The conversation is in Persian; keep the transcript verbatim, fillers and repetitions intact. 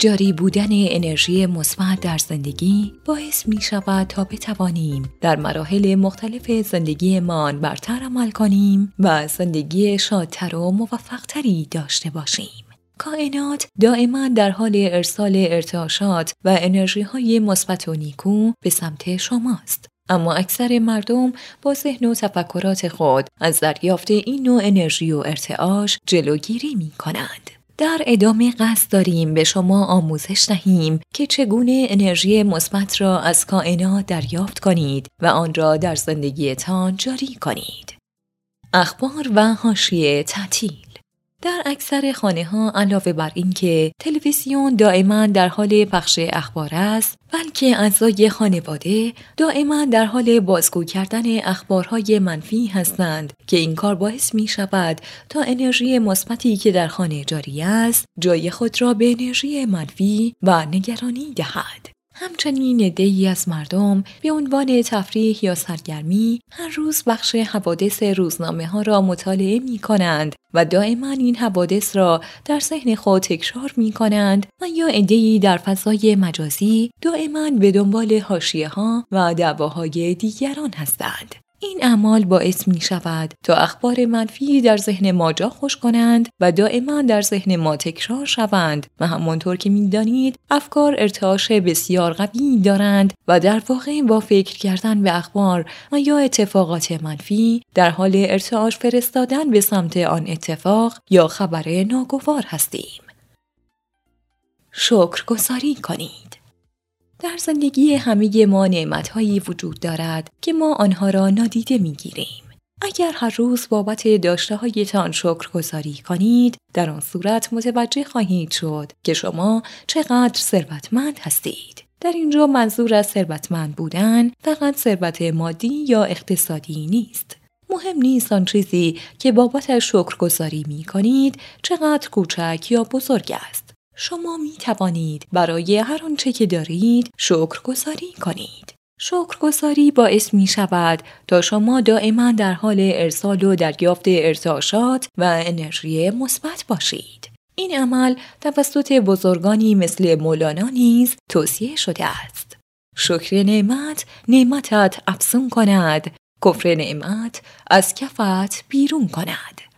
جاری بودن انرژی مثبت در زندگی باعث می شود تا بتوانیم در مراحل مختلف زندگیمان برتر عمل کنیم و زندگی شادتر و موفقتری داشته باشیم. کائنات دائما در حال ارسال ارتعاشات و انرژی‌های مثبت و نیکو به سمت شماست. اما اکثر مردم با ذهن و تفکرات خود از دریافت این نوع انرژی و ارتعاش جلوگیری می کنند. در ادامه قصد داریم به شما آموزش دهیم که چگونه انرژی مثبت را از کائنات دریافت کنید و آن را در زندگیتان جاری کنید. اخبار و حاشیه تعطیل. در اکثر خانه‌ها علاوه بر این که تلویزیون دائما در حال پخش اخبار است، بلکه اعضای خانواده دائما در حال بازگو کردن اخبارهای منفی هستند که این کار باعث می شود تا انرژی مثبتی که در خانه جاری است جای خود را به انرژی منفی و نگرانی دهد. همچنین عده‌ای از مردم به عنوان تفریح یا سرگرمی هر روز بخش حوادث روزنامه ها را مطالعه می کنند و دائما این حوادث را در ذهن خود تکرار می کنند و یا عده‌ای در فضای مجازی دائما به دنبال حاشیه ها و دعواهای دیگران هستند. این اعمال باعث می شود تا اخبار منفی در ذهن ما جا خوش کنند و دائما در ذهن ما تکرار شوند و همانطور که می دانید افکار ارتعاش بسیار قوی دارند و در واقع با فکر کردن به اخبار و یا اتفاقات منفی در حال ارتعاش فرستادن به سمت آن اتفاق یا خبر ناگوار هستیم. شکرگزاری کنید. در زندگی همه ما نعمت‌هایی وجود دارد که ما آنها را نادیده می‌گیریم. اگر هر روز بابت داشته‌هایتان شکرگزاری کنید، در آن صورت متوجه خواهید شد که شما چقدر ثروتمند هستید. در اینجا منظور از ثروتمند بودن فقط ثروت مادی یا اقتصادی نیست. مهم نیست آن چیزی که بابتش شکرگزاری می‌کنید چقدر کوچک یا بزرگ است. شما می توانید برای هر آنچه که دارید شکرگزاری کنید. شکرگزاری باعث می شود تا شما دائما در حال ارسال و دریافت ارتعاشات و انرژی مثبت باشید. این عمل توسط بزرگانی مثل مولانا نیز توصیه شده است. شکر نعمت نعمتت افزون کند، کفر نعمت از کفت بیرون کند.